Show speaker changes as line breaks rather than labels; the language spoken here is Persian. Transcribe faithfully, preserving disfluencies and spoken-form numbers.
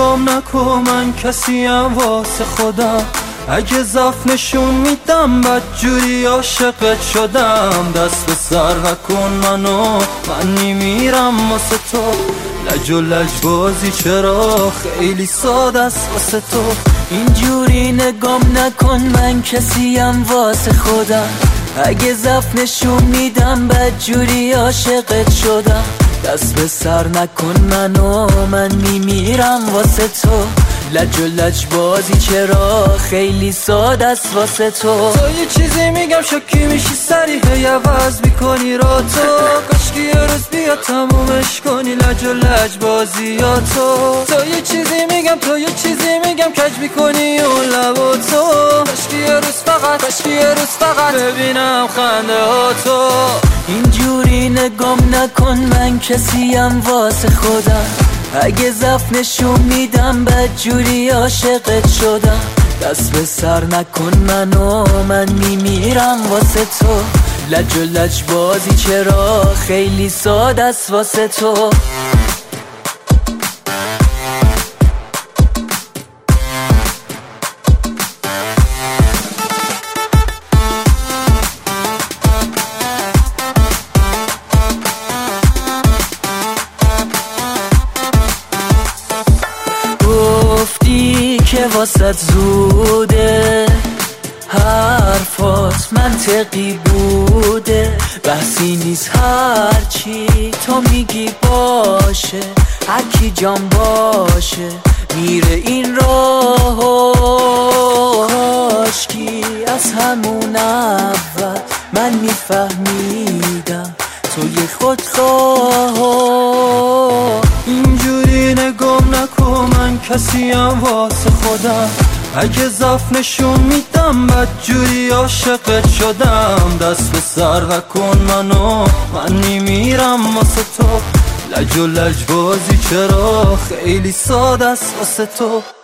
نگام نکن من کسیم واسه خودم، اگه ضعف نشون میدم بدجوری عاشقت شدم. دست به سر نکن منو، من میمیرم واسه تو. لج و لج بازی چرا خیلی ساده است واسه تو.
اینجوری نگام نکن من کسیم واسه خودم، اگه ضعف نشون میدم بدجوری عاشقت شدم. دست به سر نکن منو، من میمیرم واسه تو. لج و لج بازی چرا خیلی ساده است واسه تو.
تو یه چیزی میگم شوکی میشی سریع هی عوض میکنی را تو. کاشکی یه روز بیا تمومش کنی لج و لج بازی یا تو. تو یه چیزی میگم تو یه چیزی میگم کج میکنی اون لبا تو. کاشکی یه روز فقط کاشکی یه روز فقط ببینم خنده ها تو.
اینجوری نگام نکن من کسیم واسه خودم، اگه ضعف نشون میدم بدجوری عاشقت شدم. دست به سر نکن منو، من میمیرم واسه تو. لج و لج بازی چرا خیلی ساده است واسه تو. گفتی که واسط زوده، حرفات منطقی بوده، بحثی نیست هرچی تو میگی باشه. هرکی جان باشه میره این راهو. کاشکی از همون اول من میفهمیدم تو یه خودخواه.
اینجوری نگام نکن من کسیم واسه خودم، اگه ضعف نشون میدم بدجوری عاشقت شدم. دست به سر نکن منو، من میمیرم واسه تو. لج و لج بازی چرا خیلی ساده است واسه تو.